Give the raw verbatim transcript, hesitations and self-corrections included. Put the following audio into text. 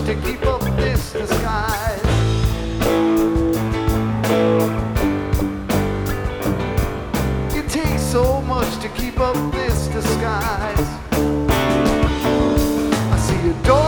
to keep up this disguise. It takes so much to keep up this disguise. I see a door